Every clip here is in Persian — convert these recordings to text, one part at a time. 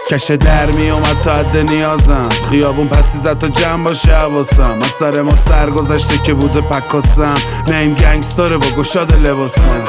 کشه در می اومد تا حد نیازم، خیابون پسی زد تا جمع باشه حواسم. از سر ما سر گذشته که بوده پکاسم، نیم گنگستاره و گشاد لباسم.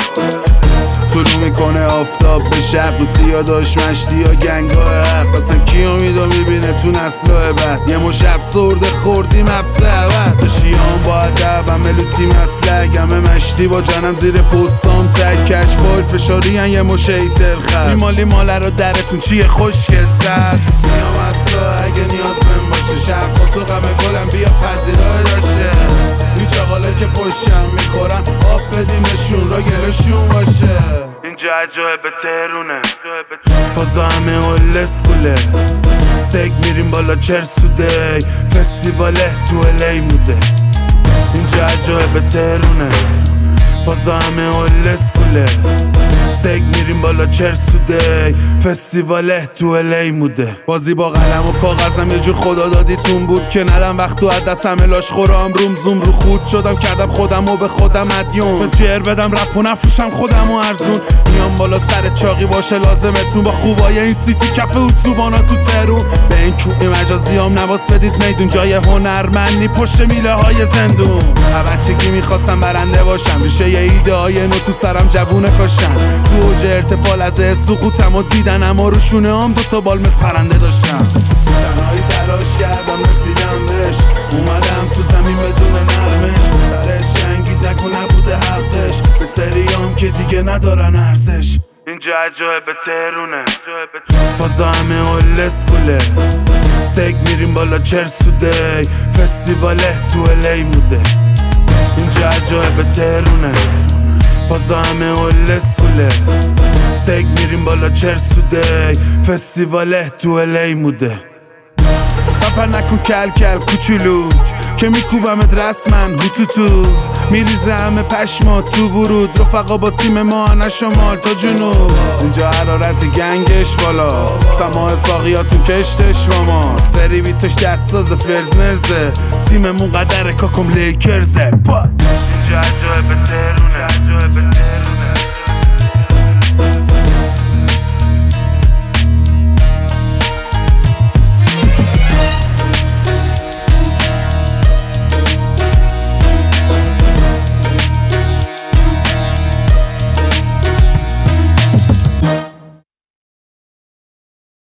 طلوع میکنه آفتاب به شب، نوتیا داشت مشتی یا گنگاه حق. اصلا کی امیدو میبینه تو نسل‌های بعد، یه مشب سرده خوردیم حبس عبد. داشیام با ادب همه لوتی مسلک، همه مشتی با جانم زیر پستام تکش. فایل فشاری هن یه مشه ایتر خست، بیمالی ماله رو درتون چیه خوشگل زد. میام از تو اگه نیاز من باشه، شب با تو غم گلم بیا پذیرای داشته. هیچ آقالا که پشتم میخورن آب بدیم بهشون را گلشون باشه. اینجا عجایب تهرونه، فازا همه اول اسکوله. سگ میریم بالا چرسوده، فستیواله تو الی موده. اینجا عجایب تهرونه، فازا همه اول اسکوله. سگ میریم بالا چرسوده، فستیواله تو الی موده. بازی با قلم و کاغذم یه جور خدا دادیتون بود که ندم وقت و دست همه لاش خورم. روم زوم رو خود شدم کردم خودم و به خودم مدیون، تا جر بدم رپ و نفروشم خودم و ارزون. میام بالا سر چاقی باشه لازمتون، با خوبای این سیتی کف اتوبانا تو ترون. به این کوی مجازی هم نواز بدید میدون، جای هنرمندی پشت میله های زندون. بچگی میخواستم برنده باشم، ریشه یه ایده های نو تو سرم جوونه کاشم. تو اوج ارتفاع از سقوطم و دیدنم و روشونه هم دوتا بال مثل پرنده داشتم. تنهایی تلاش کردم رسیدم بهش، اومدم تو زمین بدون نرمش. سرش جنگید نکن نبوده حقش، به سریام که دیگه ندارن ارزش. اینجا عجایب تهرونه، فازا همه اول اسکوله. سگ میریم بالا چرسوده، فستیواله تو الی موده. اینجا عجایب تهرونه، فازا همه اول اسکوله. سگ میریم بالا چرسوده، فستیواله تو الی موده. پپر نکن کل کل کوچولو که میکوبمت رسمن هوتوتو. میریزه همه پشما تو ورود، رفقا با تیم ما نه شمال تا جنوب. اینجا حرارت گنگش بالاست، سماع ساقیاتون کشتش با ماست. سری بیتش دستاز فرز مرزه، تیممون قدر کاکم لیکرزه. اینجا عجایب تهرونه،